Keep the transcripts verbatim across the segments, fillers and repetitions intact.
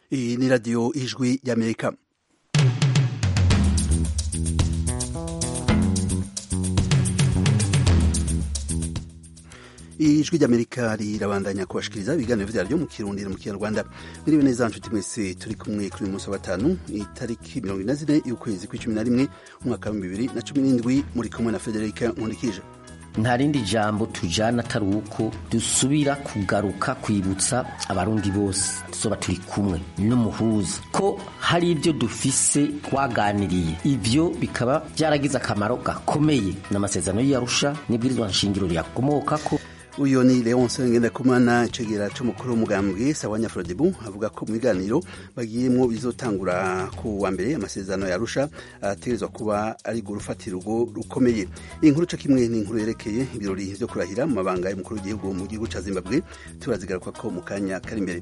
Iyi ni radiyo ijwi y'Amerika. Ijwi ry'Amerika rirabandanya kubashikiriza ibiganiro vyaryo mu Kirundi no mu Kinyarwanda. Miriwe neza nshuti mwese, turi kumwe kuri uyu munsi wa gatanu itariki mirongo ine na zine y'ukwezi kw'icumi na rimwe umwaka wa bibiri na cumi n'indwi, muri kumwe na Federica Nkundikije. Nta rindi jambo tujana atari uko dusubira kugaruka kwibutsa abarundi bose tuzoba turi kumwe n'umuhuza ko hari ibyo dufise twaganiriye, ivyo bikaba byaragize akamaro gakomeye n'amasezerano y'Arusha n'ibwirizwa nshingiro ryakomokako. Uyo ni Leonce Ngendakumana, icegera c'umukuru w'umugambwe Sahwanya Frodebu, avuga ko mu biganiro bagiyemwo bizotangura ku wa mbere amasezerano y'Arusha ategerezwa kuba ari gurufatira urwo rukomeye. Inkuru co kimwe ni inkuru yerekeye ibirori vyo kurahira mu mabanga y'umukuru w'igihugu mu gihugu ca Zimbabwe, turazigaruka ko mu kanya kari imbere.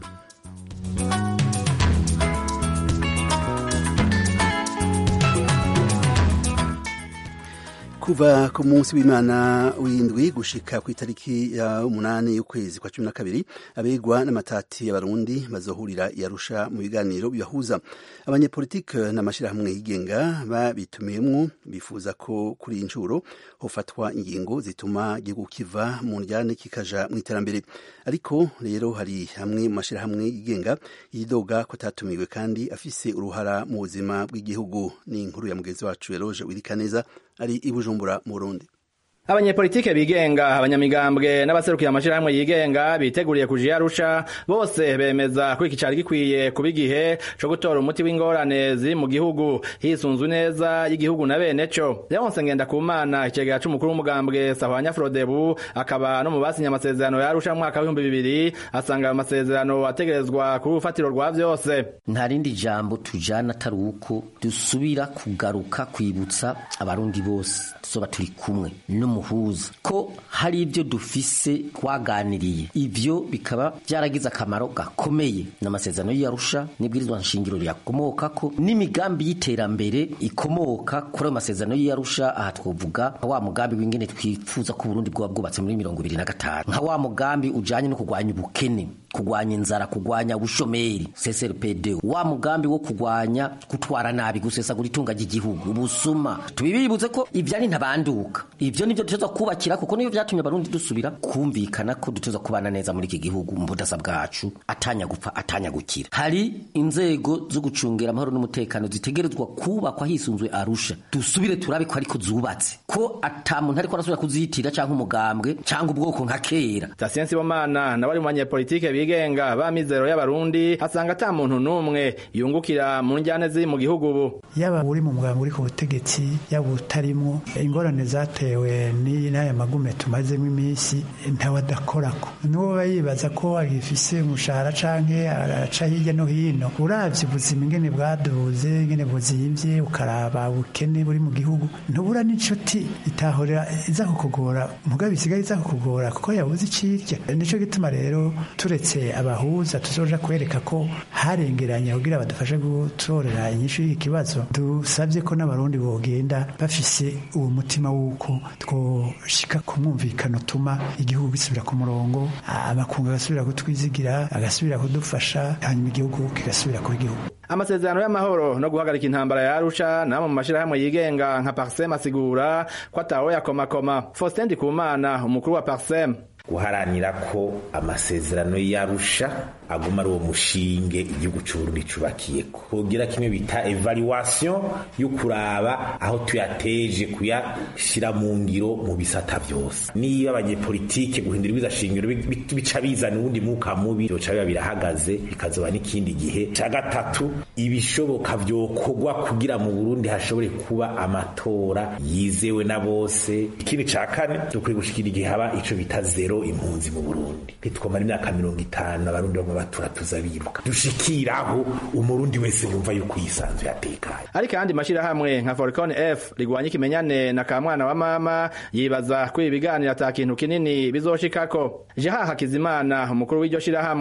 Kuva ku munsi w'Imana w'indwi gushika ku itariki ya umunani y'ukwezi kwa cumi na kabiri, abegwa n'amatati y'abarundi bazohurira i Arusha mu biganiro bibahuza. Abanyepolitike n'amashirahamwe yigenga babitumiyemwo bifuza ko kuri incuro hofatwa ingingo zituma igihugu kiva mu njyane kikaja mu iterambere. Ariko rero hari hamwe mu mashirahamwe yigenga yidoga ko atatumiwe kandi afise uruhara mu buzima bw'igihugu. Ni inkuru ya mugenzi wacu Eloge Wirikaneza ari i Bujumbura mu Burundi. Abanyepolitike bigenga, abanyamigambwe n'abaserukiye amashirahamwe yigenga biteguriye kuja Arusha, bose bemeza ko iki cari gikwiye kuba igihe co gutora umuti w'ingorane ziri mu gihugu hisunzwe neza y'igihugu na bene co. Leonce Ngendakumana, icegera c'umukuru w'umugambwe Sahwanya Frodebu, akaba no mu basinye amasezerano ya Arusha mu mwaka w'ibihumbi bibiri, asanga ayo masezerano ategerezwa ku rufatiro rwa vyose. Nta rindi jambo tujana atari uko dusubira kugaruka kwibutsa abarundi bose tuzoba turi kumwe muhuza ko hari ibyo dufise twaganiriye, ivyo bikaba byaragize akamaro gakomeye n'amasezerano y'Arusha n'ibwirizwa nshingiro ryakomokako n'imigambi y'iterambere ikomoka kuri amasezerano y'Arusha. Aha twovuga wa mugambi w'ingene twifuza ko Burundi bwoba bwubatse muri mirongo ibiri na gatanu, nka wa mugambi ujanye no kugwanya ubukene, kugwanya inzara, kugwanya ubushomeri C S R P D, wa mugambi wo kugwanya gutwara nabi, gusesagura itunga ry'igihugu, ubusuma. Tubibibuze ko ivyari ntabanduka, ivyo nivyo dutegerezwa kubakira, kuko niyo vyatumye abarundi dusubira kumvikana ko dutegerezwa kubana neza muri iki gihugu mu budasa bwacu, atanya gupfa atanya gukira. Hari inzego zo gucungera amahoro n'umutekano zitegerezwa kubakwa hisunzwe Arusha, dusubire turabe ko ariko zubatse, ko ata muntu ariko arasubira kuzitira canke umugambwe canke ubwoko nka kera. Tasiensi Bomana na bari mu banyepolitike bigenga ba mizero y'abarundi asanga ata muntu numwe yungukira mu njyane ziri mu gihugu ubu. Yaba uri mu mugambwe uri ku butegetsi, yaba utarimo, ingorane zatewe ni n'aya magume tumazemo iminsi ntawadakorako. Nuwo bayibaza ko agifise umushahara canke araca hirya no hino. Uravye ubuzima ingene bwaduze, ingene buzimvye, ukaraba ubukene buri mu gihugu, ntubura n'inshuti itahorera iza kukugora, mugabe isigaye iza kukugora kuko yabuze icirya. Nico gituma rero turetse abahuza tuzoja kwereka ko harengeranya kugira badufashe gutorera inyishu y'ikibazo, dusavye ko n'abarundi bogenda bafise uwo mutima wuko twoshika ku mwumvikano utuma igihugu gisubira ku murongo, amakungu agasubira kutwizigira, agasubira kudufasha, hanyuma igihugu kigasubira ku igihugu. Amasezerano y'amahoro no guhagarika intambara ya Arusha namwe mu mashirahamwe yigenga nka Parsem asigura ko ataho yakomakoma. Faustin Ndikumana, umukuru wa Parsem, guharanira ko amasezerano y'Arusha aguma ari uwo mushinge igihugu c'Uburundi cubakiyeko, kugira kimwe bita evaluation yo kuraba aho tuyateje kuyashira mu ngiro mu bisata vyose. Niba abanyepolitike guhindura ibizashingiro bica bizana ubundi muka mubi, byoca biba birahagaze, bikazoba n'ikindi gihe. Ca gatatu, ibishoboka vyokorwa kugira mu Burundi hashobore kuba amatora yizewe na bose. Ikindi ca kane, dukwiye gushikira igihe haba ico bita zero impunzi mu Burundi. Twamara imyaka mirongo itanu abarundi bamwe batura tuzabiruka, dushikiraho umurundi wese yumva yuko yisanzwe yatekanye. Ariko kandi mashirahamwe nka Falcon F rigwanya ikimenyane na kamwana wa mama yibaza ko ibiganiro ata kintu kinini bizoshikako. Jeha Hakizimana, umukuru w'iryo shirahamwe,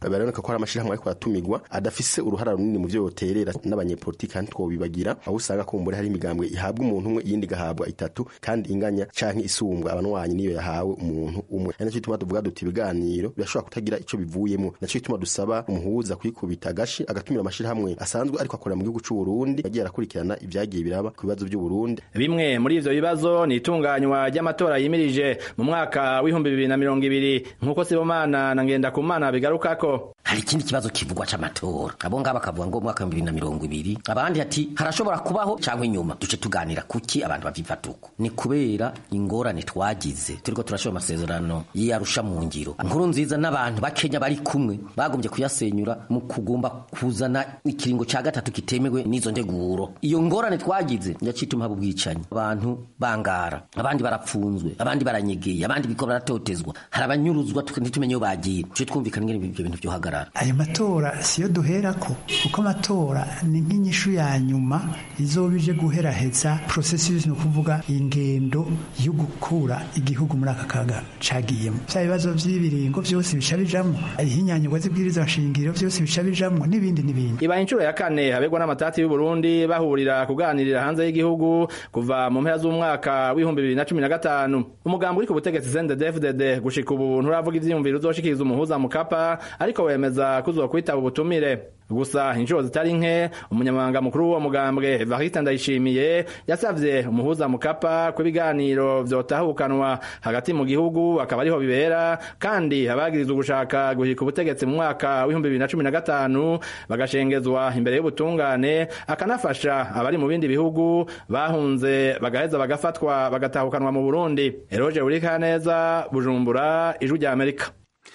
baraboneka ko hari amashirahamwe ariko atumigwa adafise uruhara runini mu byo yoterera n'abanyepolitiki kandi twobibagira aho usanga kumbure hari imigambwe ihabwa umuntu umwe yindi gahabwa itatu kandi inganya canke isumbwa abanwanyi niyo yahawe umuntu umwe ari cyo bituma tuvuga duti ibiganiro birashobora kutagira ico bivuyemo naco bituma dusaba umuhuza kwikubita gashi agatumira amashirahamwe asanzwe ariko akorera mu gihugu c'u Burundi bagiye arakurikirana ibyagiye biraba ku bibazo by'u Burundi. Bimwe muri ivyo bibazo ni itunganywa ry'amatora yimirije mu mwaka w'ibihumbi bibiri na mirongo ibiri nkuko Sibomana na Ngendakumana bigarukako. Hari ikindi kibazo kivugwa c'amatora abo ngaba bakavuga ngo mwaka wa bibiri na mirongo ibiri abandi ati harashobora kubaho cyangwa inyuma duce tuganira kuki abantu bavivatuko ni kubera ingorane twagize turiko turashobora amasezerano y'Arusha mu ngiro nkuru nziza n'abantu bakenya bari kumwe bagombye kuyasenyura mu kugomba kuzana ikiringo ca gatatu kitemegwe n'izo ndeguro iyo ngorane twagize yacituma ubwicanyi abantu bangara abandi barapfunzwe abandi baranyegeye abandi biko baratotezwa hari abanyuruzwa ntitumenye bagiye cyo twumvikana ngene ibyo bintu byo hagarara. Ayo matora siyo duherako kuko amatora ni nk'inyishu ya nyuma izobije guheraheza processus no kuvuga ingendo yo gukura igihugu muri aka kaga cagiyemo bya bibazo by'ibiringo byose bishabijamo ihinyanyirwa z'ibwiriza nshingiro byose bishabijamo n'ibindi n'ibindi. Iba inshuro ya kane habegwa n'amatati y'u Burundi bahurira kuganirira hanze y'igihugu kuva mu mpera z'umwaka w'ibihumbi bibiri na cumi na gatanu umugambo uri ku butegetsi C N D D F D D gushika ubu nturavuga ivyiyumviro uzoshikiriza umuhuza Mukapa ariko wemeza kuzokwitaba ubutumire gusa inshuro zitari nke umunyamabanga mukuru w'uwo mugambwe Evariste Ndayishimiye yasavye umuhuza Mukapa ko ibiganiro vyotahukanwa hagati mu gihugu akaba ariho bibera kandi abagiriza ugushaka guhika ubutegetsi mu mwaka w'ibihumbi bibiri na cumi na gatanu bagashengezwa imbere y'ubutungane akanafasha abari mu bindi bihugu bahunze bagaheza bagafatwa bagatahukanwa mu Burundi. Eroge Urikaneza, Bujumbura, Ijwi rya Amerika.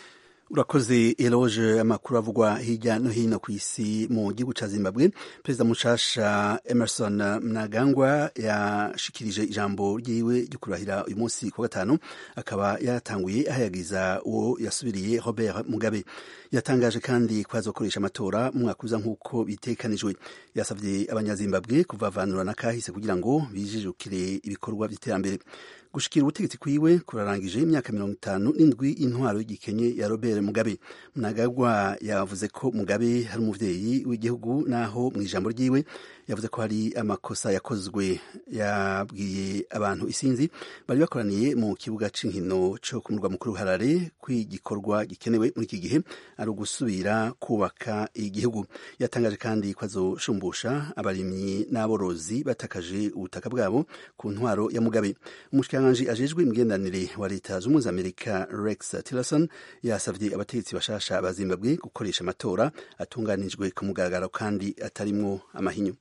Urakoze Eloge. Amakuru avugwa hirya no hino ku isi. Mu gihugu ca Zimbabwe perezida mushasha Emerson Mnangagwa yashikirije ijambo ryiwe ryo kurahira uyu munsi ku gatanu akaba yatanguye ahayagiza uwo yasubiriye Robert Mugabe. Yatangaje kandi ko azokoresha amatora mu mwaka uza nk'uko bitekanijwe. Yasavye abanyazimbabwe kuvavanura na kahise kugira ngo bijijukire ibikorwa by'iterambere. Gushikira ubutegetsi kwiwe kurarangije imyaka mirongo itanu n'indwi intwaro y'igikenye ya Robert Mugabe. Mnangagwa yavuze ko Mugabe hari umuvyeyi w'igihugu naho mu ijambo ryiwe yavuze ko hari amakosa yakozwe. Yabwiye abantu isinzi bari bakoraniye mu kibuga c'inkino co ku murwa mukuru Harare kw'igikorwa gikenewe muri iki gihe ari ugusubira kubaka igihugu. Yatangaje kandi ko azoshumbusha abarimyi n'aborozi batakaje ubutaka bwabo ku ntwaro ya Mugabe. Umushikiranganji ajejwe imigenderanire wa leta z'Ubumwe za Amerika Rex Tillerson yasavye abategetsi bashasha ba Zimbabwe gukoresha amatora atunganijwe ku mugaragaro kandi atarimwo amahinyu.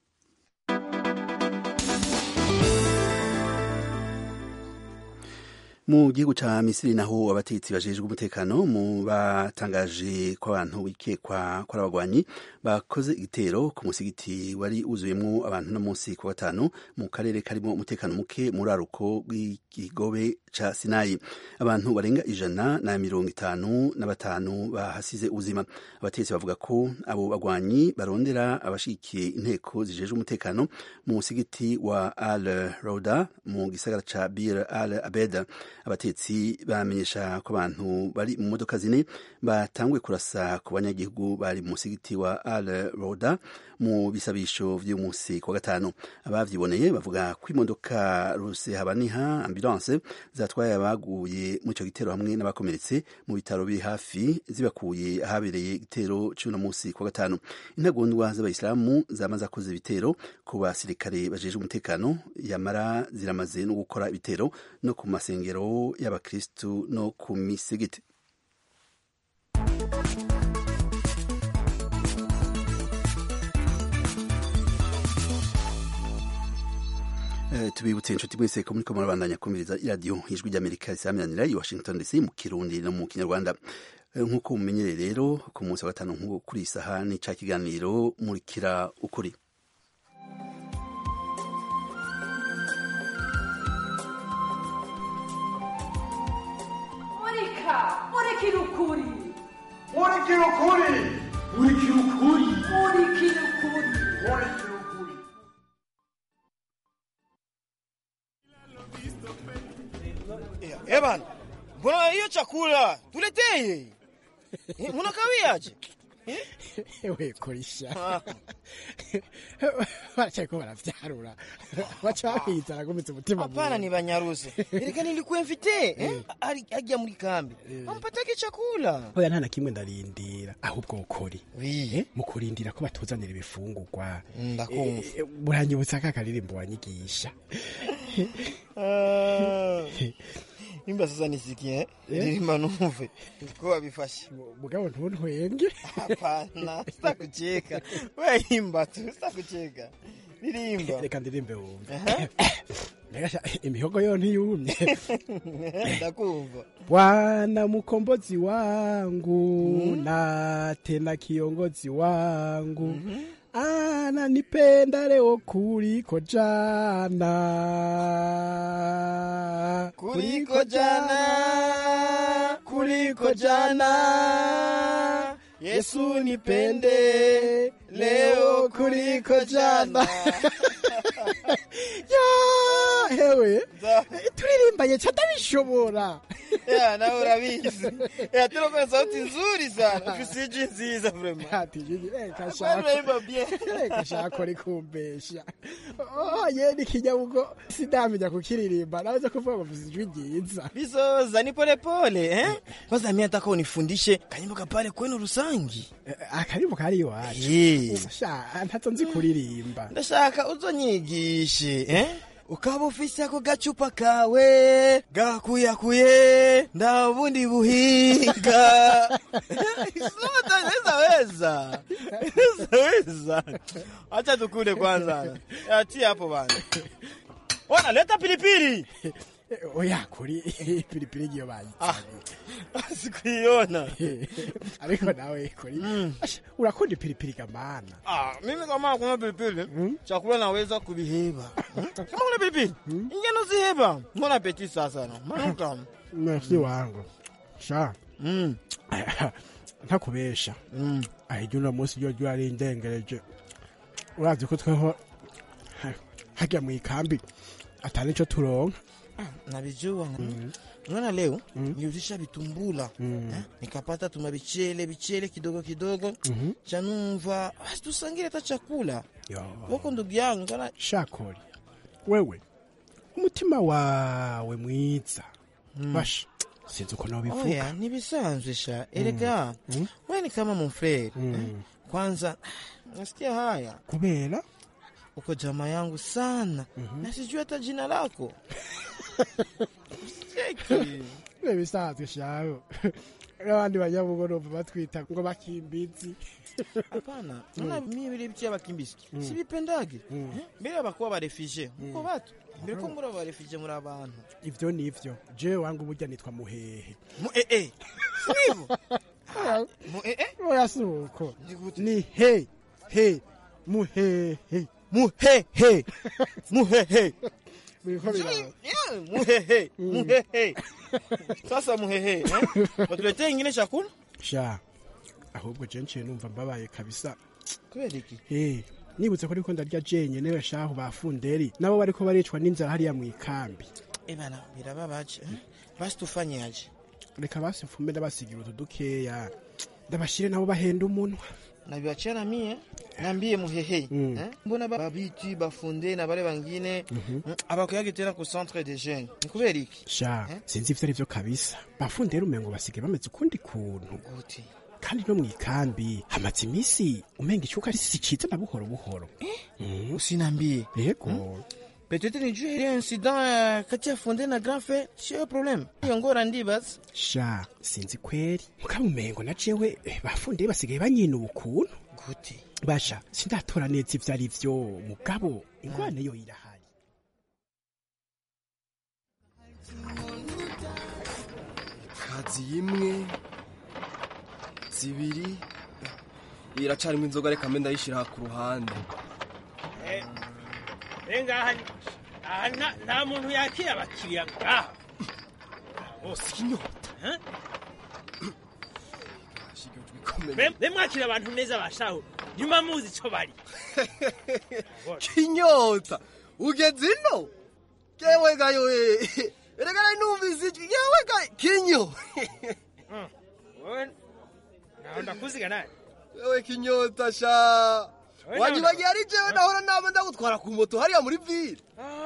Mu gihugu ca Misiri naho abategetsi bajejwe umutekano mu batangaje ko abantu bikekwa ko abagwanyi bakoze igitero ku musigiti wari uzuyemwo abantu no munsi ku gatanu mu karere karimo umutekano muke muri aruko bw'ikigobe ca Sinai. Abantu barenga ijana na mirongo itanu na batanu bahasize ubuzima. Abategetsi bavuga ko abo bagwanyi barondera abashikiye inteko zijejwe umutekano mu musigiti wa Al Rouda mu gisagara ca Bir Al Abed. Abatetsi bamenyesha ko abantu bari mu modoka zine batanguye kurasa ku banyagihugu bari mu musigiti wa Al Rouda mu bisabisho vy'umunsi kwa gatanu. Abavyiboneye bavuga ko imodoka rusehabaniha ambulance zatwaye abaguye mu ico gitero hamwe n'abakomeretse mu bitaro biri hafi zibakuye ahabereye igitero c'uno munsi kwa gatanu. Intagondwa z'abayisilamu zamaze akoze ibitero ku basirikare bajejwe umutekano yamara ziramaze no gukora ibitero no ku masengero y'abakristu no ku misigiti. Uh, tubibutse inshuti mwese ko muriko murabandanya kumviriza iradiyo Ijwi ry'Amerika risaminanira i Washington D C mu Kirundi no mu Kinyarwanda. Nk'uko uh, mumenyere rero ku munsi wa gatanu nk'uko kuri isaha ni ca kiganiro Murikira Ukuri. Murika, murikira ukuri. Murikira ukuri. Murikira ukuri. Murikira ukuri. Murikira Evan, mbona hiyo chakula tuletee? munakawiyaje ewe korisha baracako baravyarura baca bahitana gumitse umutima. Hapana, ni banyaruze ereka nilikuwa mfite eh ari ajya muri kambi ampatake chakula. Oya nta na kimwe ndarindira ahubwo ukuri eh mukurindira ko batuzanira ibifungurwa. Ndakumva buranyibutsa kakaririmbo wanyigisha. Imba sasa nisikie ndirimba numve ko wabifashe mugabo ntuntwenge. Hapana, sitakucheka wewe, imba tu, sitakucheka ndirimba. Reka ndirimbe wumve. Ngasha imihogo yo ntiyumye. Ndakumva. Bwana mkombozi wangu mm. na tena kiongozi wangu mm-hmm. ana nipenda leo kuliko jana kuliko jana kuliko jana Yesu nipende leo kuliko jana. Ya hewe turirimbanye cyadabishobora. Ya nawe urabizi. Ya turoko sauti nzuri sana. Kusiji nziza vraiment. Ati jiji eh kashaka. Eh kashaka ri kumbesha. Oh ye nikinyabugo sidamenya kukiririmba. Naweza kuvuga ngo vizijwi ngiza. Bizoza ni pole pole eh? Kwanza mimi nataka unifundishe kanyimbo kapale kwenu Rusangi. Akaribu kari wacu. Sha ntazo nzi kuririmba. Ndashaka uzonyigishe eh? Ukaba ufise ako gacupa kawe gakuyakuye ndabundi buhinga. Isota weza weza weza. Acha tukule kwanza. Acha hapo bana. Wana leta pilipili. Oya kuri pilipili giyo bayi. Ah. Sikuiona. Ariko nawe kuri. Urakunda pilipili kamana. Ah, mimi kama kuna pilipili, chakula naweza kubiheba. Kama kuna pilipili, ingeno ziheba. Mbona apeti sasa na? Manuka. Merci wangu. Sha. Mm. Ntakubesha. Mm. Ayijuna munsi yo jwa ari indengereje. Urazi ko tweho hajya mu ikambi atari cyo turonka. Nabijua. Unaona leo mm. niliuzisha vitumbula mm. eh? Nikapata tumabichele bichele kidogo kidogo mm-hmm. chanumva basi tusangire hata chakula wako ndugu yangu kana Shakori wewe umutima wawe mwiza mm. bash sinzi uko nawe bivuga. Oya nibisanzwe sha erega mm. mm. wewe ni kama mfrere mm. eh? Kwanza nasikia haya kubera uko jamaa yangu sana mm-hmm. na sijui hata jina lako. Baby start shaho. Abandi banyabugoroba batwita ngo bakimbizi. Hapana, una mimi bile bitia bakimbizi. Sibipendage. Mbere bakwa ba refugee. Uko batu. Mbere ko muri ba refugee muri abantu. Ivyo nivyo. Je wangu burya nitwa Muhehe. Mu eh eh. Sibo. Mu eh eh. Oya suko. Ni he he Muhehe. Muhehe. Muhehe. Muhehe. Muhehe. Sasa muhehe, eh? Batulete ingine chakula? Sha. Ahubwo je nce numva mbabaye kabisa. Kwereki? Eh, nibutse ko riko ndarya jenye newe shaho bafunderi. Nabo bariko baricwa n'inzara hariya mu ikambi. Eh bana, birababaje. Basi tufanye aje. Reka basi mfume ndabasigira utudukeya. Ndabashire nabo bahenda umunwa. Nabiachana mie nambie muhehe mm. eh? Mbona babiti bafunde na bale bangine mm -hmm. abakuyage tena ku centre des jeunes nikubera iki sha eh? Sinzi ivyo arivyo kabisa bafundera umengo basige bameze ukundi kuntu uti kandi no mwikambi hamaze imisi umenga icuka ari siciza na buhoro buhoro eh? mm. Usinambie yego hmm? Peut-être ni jeu un incident kati ya fonde na grand fait c'est un problème yongora ndibas sha sinzi kweri mukamumengo na jewe bafunde basigaye banyina ubukuntu gute basha sindatora neza ivyo ari vyo mugabo ingwane yo irahari. Kazi imwe zibiri iracarimo inzoga reka mbe ndayishira ku ruhande. Eh Enga hani aha nta muntu yakira abakiriya ngaha bose inyota eh Be mwakira abantu neza bashaho nyuma muzi cyo bari kinyota ugeze ino kewe gayo erega numvise yewe ga kinyo usiga nani wewe kinyota sha wanyibagiye ari jewe nahora nama ndagutwara ku moto hariya muri ville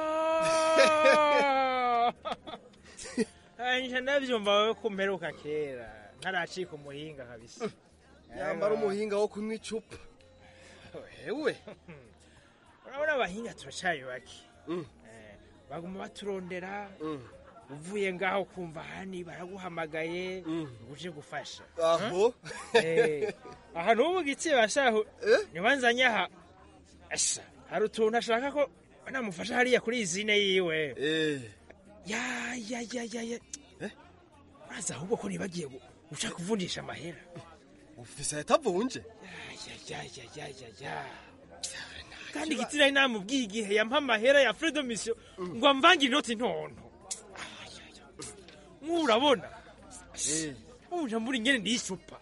anje ndavyumva wewe kumperuka kera ntaracika umuhinga kabisa yambara umuhinga wo kunywa icupa hewe urabona abahinga turacaye bake baguma baturondera uvuye ngaho kumva hani baraguhamagaye uje gufasha aho aha n'ubu gitsiye bashaho nibanzanye aha asha hari utuntu ashaka ko namufasha hariya kuri izine yiwe ya ya ya ya ya uraza ahubwo ko nibagiye ushaka kuvunjisha amahera ufise yatavunje ya ya ya ya ya kandi gitsira namubwiye igihe yampa amahera ya Fredo Mission ngo amvange inoti ntonto murabona uje muri ngene ndicupa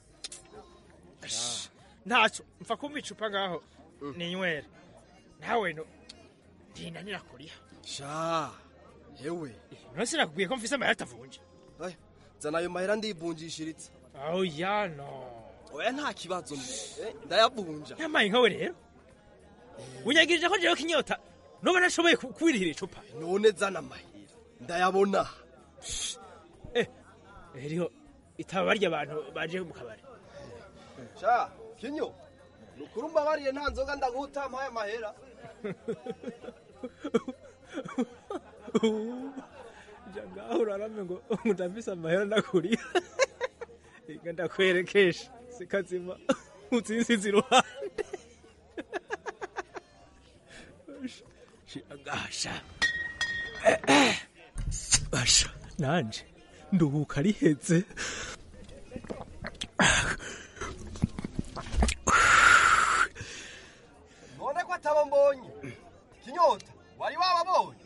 ntaco mfa kumva icupa ngaho ninywera nawe no ndinanira kuriha sha hewe nose nakubwiye ko mfise amahera atavunje zana ayo mahera ndivunjishiritse aho ya no oya nta kibazo ndayavunja yamaye nkawe rero unyagirije ko jewe kinyota noba nashoboye kwirihira icupa none zana amahera ndayabona eh eriho itaba barya abantu baje mu kabari sha kinyo nukurumba bariye nta nzoga ndaguta mpaye amahera janga urarame ngo ndafise amahera ndakuriya inga ndakwerekesha sikazima utsinsize iruhande shirangasha basha nanje nduhuka riheze none ko ataba mbonye kinyota wari wababonye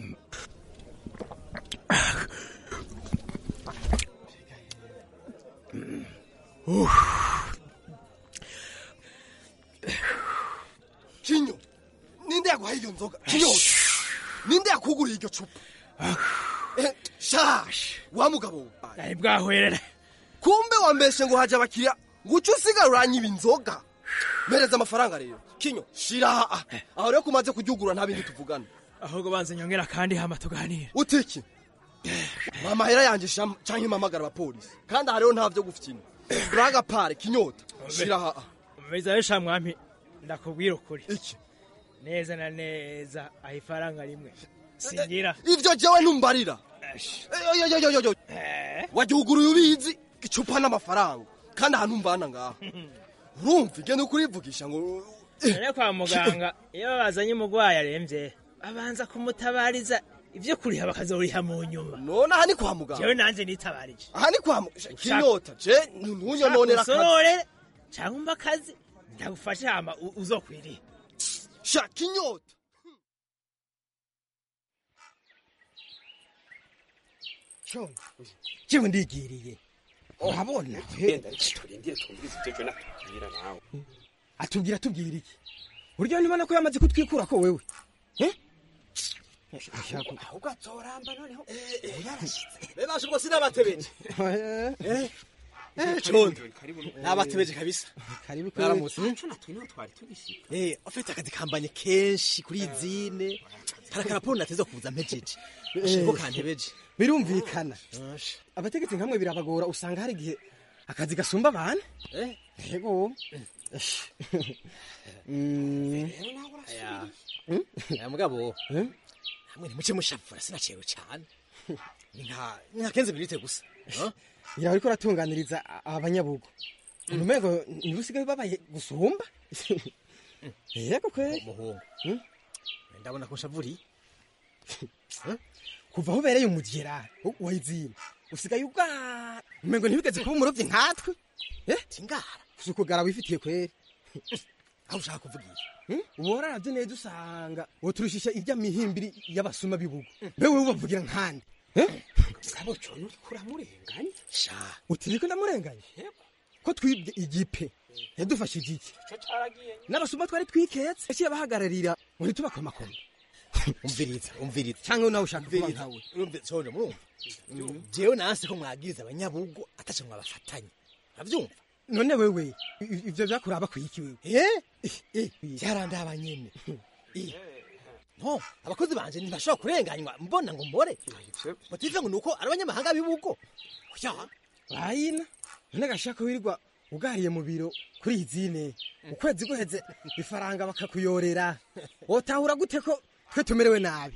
kinyo ninde yaguhaye iyo nzoga kinyota ninde yakuguriye iryo cupa shash wa mugabo ari bwahwerera kumbe wambeshe ngo haje abakiriya ngo uce usigara uranyiba inzoga mereza amafaranga rero kinyo shira aho rero kumaze kuryugura nta bindi tuvugana ahubwo banze nyongera kandi hama tuganira utiki mama hera yanje canke mamagara abapolisi kandi aha rero ntavyo gufyina uraga pare kinyota shira umeza resha mwami ndakubwira ukuri iki neza na neza aho ifaranga rimwe singira ivyo jewe ntumbarira wagihuguruye ubizi icupa n'amafaranga kandi ahantu mvana ngaha urumva igenda ukurivugisha ngo none kwa muganga iyo bazanye umugwayi aremvye abanza kumutabariza ivyo kuriha bakazoriha mu nyuma none aha ni kwa muganga jewe nanje nitabarije aha ni kwa kinyota je ntunyononera akazi cyangwa umba akazi ndagufashe hama uzokwiriye sha kinyota Chonga jewe ndigiriye urabona turindiye tumvise ivyo nakubwira nawe atubwira tubwira iki buryo nibona ko yamaze kutwikura ko wewe eh ahubwo atoramba noneho yarashitse bebashe ubwo sinabatebeje eh eh chondo nabatebeje kabisa karibu karamutse nico natwe niho twari tugishika eh afite akazi kambanye kenshi kuri izine karakaraporo nateze kuza mpejeje shiko kantebeje birumvikana abategetsi nkamwe birabagora usanga hari gihe akazi gasumba abantu eh yego mm ya mugabo hamwe nimuce mushafura sinacewe cyane nka nka kenze birite gusa ira ariko ratunganiriza abanyabugo numego nibusigaye babaye gusumba yego kwe muhungu ndabona ko shavuri kuva aho ubereye umugera wayizina usigaye ubwa umengo ntibigeze kuba umurovyi nkatwe eh tingara usukugara wifitiye kweri aho ushaka kuvugira ubora ravye neza usanga woturushisha irya mihimbiri y'abasuma bibugo bewe ubavugira nkande eh sabo cyo uri kuramurenganya sha utiriko ndamurenganya ko twibye igipe yadufashe igiki cyo caragiye n'abasuma twari twiketse ese yabahagararira muri tubakomakoma umviriza umviriza cyangwa nawe ushaka kuba umviriza nkawe urumviriza urumva jewe nanse ko mwagiriza abanyabugo ataca mwabafatanye avyumva none wewe ivyo vyakuraba kwiki wewe eh byarandaba nyene no abakozi banje ntibashobora kurenganywa mbona ngo mbore bative ngo nuko ari abanyamahanga bibugo oya bayina none gashaka wirirwa ugariye mu biro kuri izine ukwezi guheze ifaranga bakakuyorera wotahura gute ko twe tumerewe nabi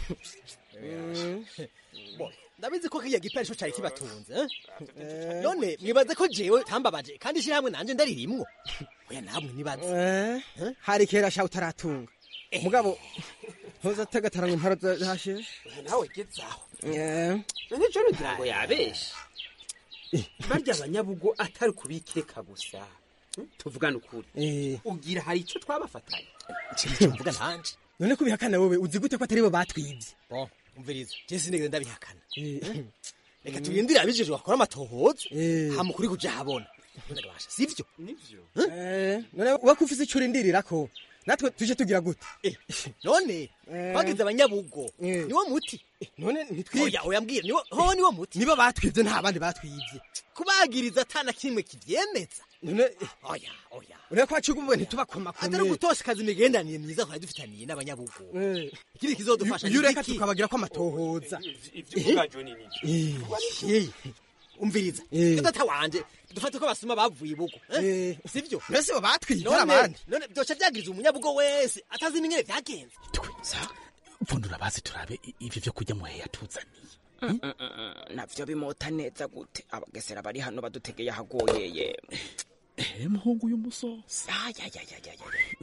ndabizi ko kiya giparisho cyari kibatunze none mwibaze ko jewe tambabaje kandi shira hamwe nanje ndaririmwo oya namwe nibaze hari kera sha utaratunga mugabo hoza tagataranga imparo zashe nawe gezaho none cyo rugira ngo yabeshe barya abanyabugo atari kubikeka gusa tuvugana ukuri ugira hari icyo twabafatanye cyo mvuga nanje none kubihakana wowe uzi gute ko atari bo batwibye bon umviriza je sinigeze ndabihakana reka tubindire abijejwe bakora amatohozo hama kuri kuja habona none gabasha sivyo nivyo eh none wakufise icyo urindirira ko natwe tuje tugira gute none bagize abanyabugo niwo muti none ntitwiye oya oyambwira niwo ho niwo muti nibo batwibye nta bandi batwibye kubagiriza atana kimwe kivyemeza none oya oya ure kwa cyugumwe ntitubakoma kome atari gutosha kazi migendaniye myiza kwa dufitaniye n'abanyabugo kiri kizodufasha yureka tukabagira ko amatohoza ivyo John ni umviriza data wanje dufate ko basuma bavuye ibugo sivyo mbese bo batwita abandi none byoca byagiriza umunyabugo wese atazi n'ingene byagenze twisa pfundura bazi turabe ivyo byo kujya muhe yatuzaniye navyo bimota neza gute abagesera bari hano badutegeye hagoyeye eh muhungu uyu musosa ya ya ya ya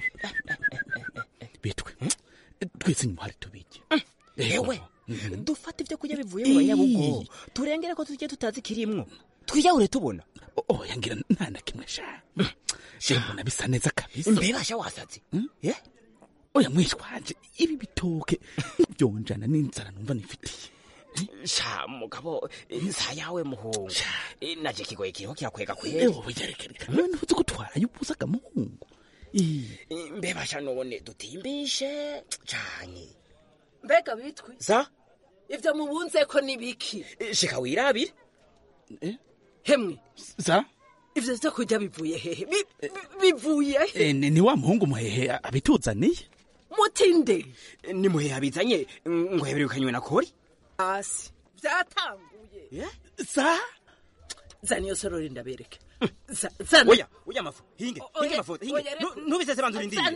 bitwe twese nyuma hari tubije ewe dufate ivyo kujya bivuye mu banyabugo turengere ko tujye tutazi kirimwo twiyahure tubona oya ngira nta na kimwe sha shembona bisa neza kabisa mbebasha wasazi eh oya mwishwanje ibi bitoke byonjana n'inzara numva nifitiye sha mugabo insa yawe muhungu naje kigoye kiriho kirakwega kwera ewe yerekere none uzi gutwara yubuzaga muhungu mbebasha none dutimbishe cyane mbega bitwi za ivyo mubunze ko nibiki shika wirabire eh hemwe za ivyo byo kujya bivuye hehe bivuye he ni wa muhungu muhehe abituzaniye mutinde ni muhehe abizanye ngo heberukanywe na kori asi byatanguye za zani yo sorori ndabereke zana oya oya mafu hinge hinge mafu hinge nubisese banzuri ndi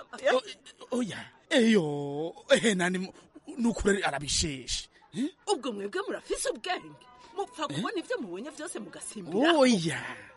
oya eyo eh nani nukure arabisheshe ubwo mwebwe murafise ubwenge mupfa kubona ivyo mubonye vyose mugasimbira oya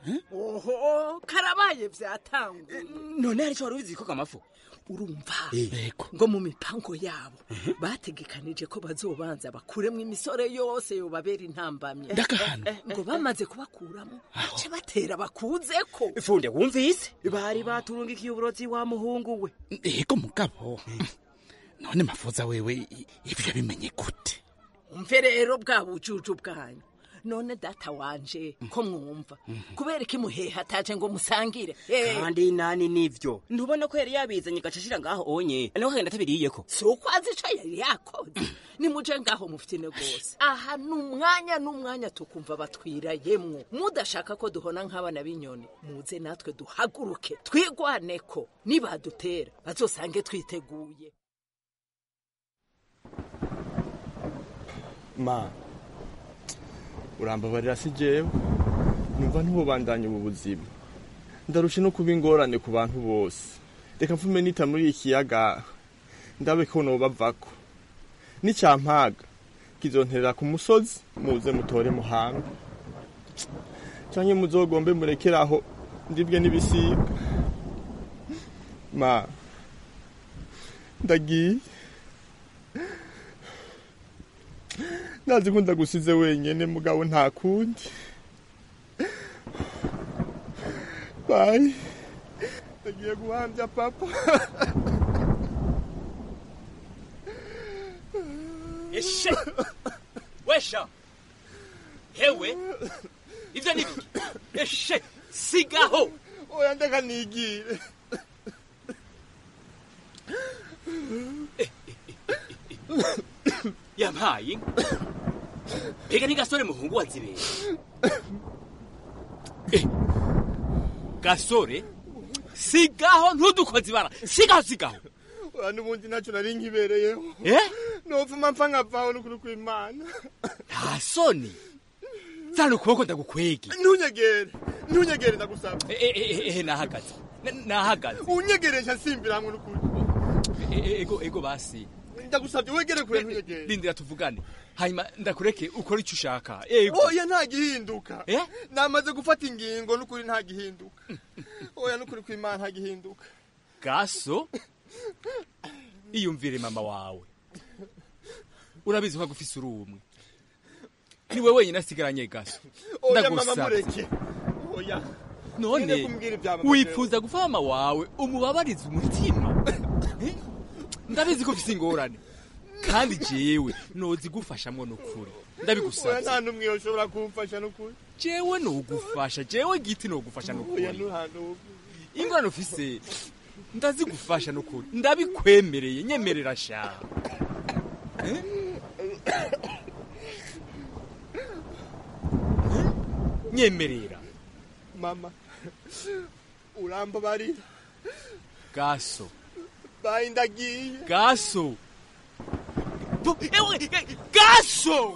oho karabaye vyatanguye none hari cyo warubizi ko kamafu urumva ngo mu mipango yabo bategekanije ko bazobanza bakuremwe imisore yose yo babera intambamye ngo bamaze kubakuramo ce batera bakuzeko ifunde wumvise bari baturungikiye uburozi wa muhungu we ego mugabo none mafuza wewe ivyo bimenye gute umve rero bwa bujuju bwanyu none data wanje ko mwumva kubera iki muheha ataje ngo musangire kandi nani nivyo ntubona ko yari yabizanye gacashira ngaho onye naho kagenda tabiriyeko so kwazi ico yari yakoze ni muje ngaho mufitine gose aha numwanya numwanya tukumva batwirayemwo mudashaka ko duhona nk'abana b'inyoni muze natwe duhaguruke twigwaneko nibadutera bazosange twiteguye ma urambabarira si jewe numva ntubandanye ubu buzima ndarushe no kuba ingorane ku bantu bose reka mfume nita muri ikiyaga ndabe ko nobavako n'icyampaga kizonterera ku musozi muze mutore muhanga canke muzogombe murekeraho ndibwe n'ibisiga ma ndagiye nazi ko ndagusize wenyene mugabo nta kundi bye ndagiye guhambya papa eshe wesha hewe ivyo ni biki eshe sigaho oya ndeka nigire yampaye mbega ni gasore muhungu wazibera gasore sigaho ntudukoze ibara sigaho sigaho oya n'ubundi ntacyo nari nkibereyeho eh nopfuma mpfa nkavaho n'ukuri kw'Imana nta soni zana ukuboko ndagukwege ntunyegere ntunyegere ndagusaba ehe nahagaze nahagaze unyegeresha simbira hamwe n'ukuri ego ego basi ndagusabye wegere kure ntunyegere lindira tuvugane hanyuma ndakureke ukora icyo ushaka ego oya nta gihinduka eh namaze gufata ingingo n'ukuri nta gihinduka oya n'ukuri kw'Imana nta gihinduka gaso iyumvire mama wawe urabizi ko gufise urumwe ni wewe wenyine asigaranye gaso ndagusaba oya none wifuza gufa mama wawe umubabariza umutima ndabizi ko ufise ingorane kandi jewe nozi gufashamwe n'ukuri ndabigusaba nta numwe yoshobora kumfasha n'ukuri jewe no gufasha jewe giti no gufasha n'ukuri oya nuhano ingorane ufise ndazi gufasha n'ukuri ndabikwemereye nyemerera sha eh nyemerera mama urambabarira gaso bayi ndagiye gaso ewe gaso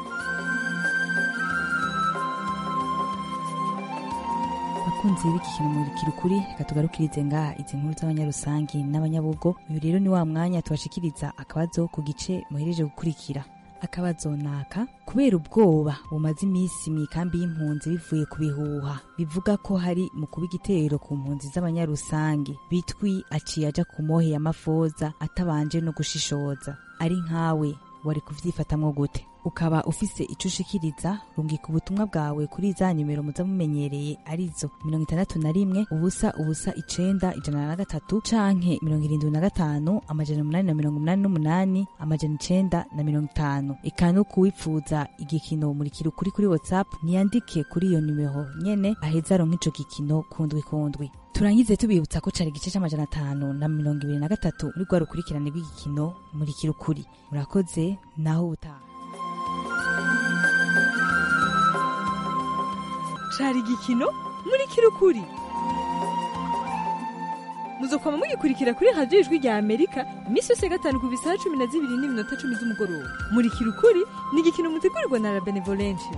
bakunzi b'iki kintu muri kirukuri reka tugarukirize ngaha izi nkuru z'abanyarusangi n'abanyabugo uyu rero ni wa mwanya tubashikiriza akabazo ku gice muhereje gukurikira akabazo naka kubera ubwoba bumaze iminsi mu ikambi y'impunzi bivuye ku bihuha bivuga ko hari mu kuba igitero ku mpunzi z'abanyarusangi bitwi aciye aja ku mohe y'amafoza atabanje no gushishoza ari nkawe wari kuvyifatamwo gute ukaba ufise ico ushikiriza rungika ubutumwa bwawe kuri za nimero muza mumenyereye arizo mirongo itandatu na rimwe ubusa ubusa icenda ijana na gatatu canke mirongo irindwi na gatanu amajana umunani na mirongo umunani n'umunani amajana icenda na mirongo itanu eka no kuwipfuza igikino muri kirukuri kuri WhatsApp niyandike kuri iyo nimero nyene aheza aronka ico gikino kundwi kundwi turangize tubibutsa ko cari igice c'amajana atanu na mirongo ibiri na gatatu muri rwa rukurikirane rw'igikino muri kirukuri murakoze naho ubutaha cari igikino muri kirukuri muzokoma mugikurikira kuri radio ijwi rya Amerika imisi yose gatanu ku bisaha cumi na zibiri n'iminota cumi z'umugoroba muri kirukuri ni igikino mutegurirwa na La Benevolencia.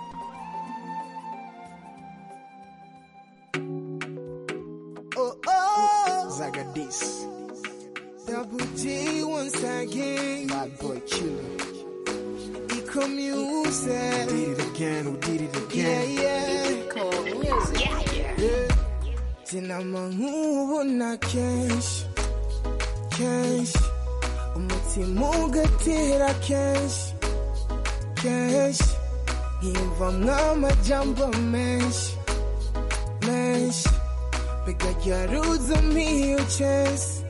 Oh oh Zagadis Double G once again Bad boy killer Eco music Did it again, who did it again Yeah, yeah Eco music Yeah, yeah Tina mangubo na kenshi Kenshi Umutima ugatera kenshi Kenshi Nkiyumva mw'amajambo menshi Menshi Bega ryaruza miyo chance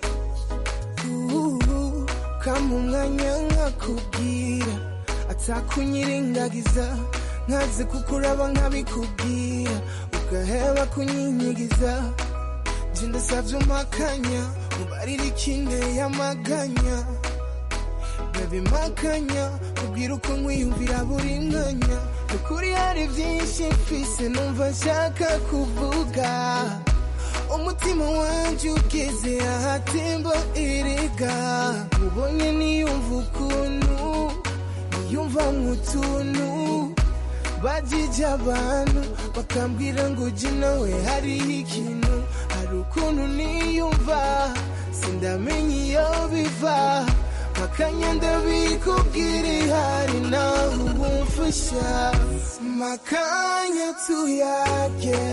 Uhu Kama umwanya nkakubwira Atakunyirengagiza Nkaze kukuraba nkabikubwira Ugaheba kunyinyigiza Jinda savyo makanya Mubarira ikinde y'amaganya Baby makanya Ubwira uko nkwiyumvira buri mwanya Nukuri hari byinshi mfise numva nshaka kuvuga Umutima wanje ugeze ahatemba erega Ubonye niyumva ukuntu Niyumva nk'utuntu Bajije abantu bakambwira ngo uje nawe hariho ikintu Hari ukuntu niyumva sindamenya iyo biva Makanya ndabikubwira ihari nawe ubumfasha Makanya tuyage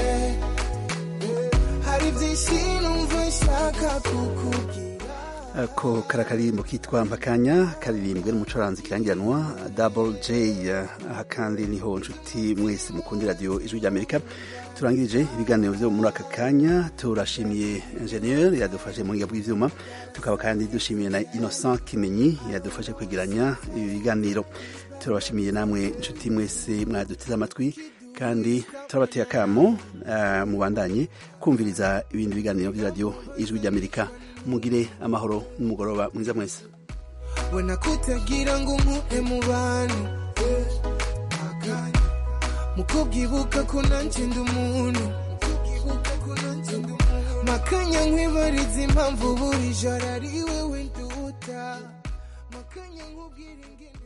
Hari byinshi numva nshaka kukubwira ako karakarimbo kitwa Mpakanya karirimbwe n'umucuranzi kirangiranwa Double J. Aha kandi niho nshuti mwese mukundi radio ijwi rya Amerika turangirije ibiganiro byo muri aka kanya. Turashimiye ingenieur yadufashe mu ngiga bw'ivyuma, tukaba kandi dushimiye na Innocent Kimenyi yadufashe kwegeranya ibi biganiro. Turabashimiye namwe nshuti mwese mwadutiza amatwi kandi turabateye akamo uh, mubandanye kumviriza ibindi biganiro bya radio ijwi rya Amerika. Mugire amahoro n'umugoroba mwiza mwese. Wena kutagira ngo umuhe mu bantu mukubwibuka ko nanje ndi umuntu makanya nkwibariza impamvu buri joro ari wewe nduta makanya nkubwira ingendo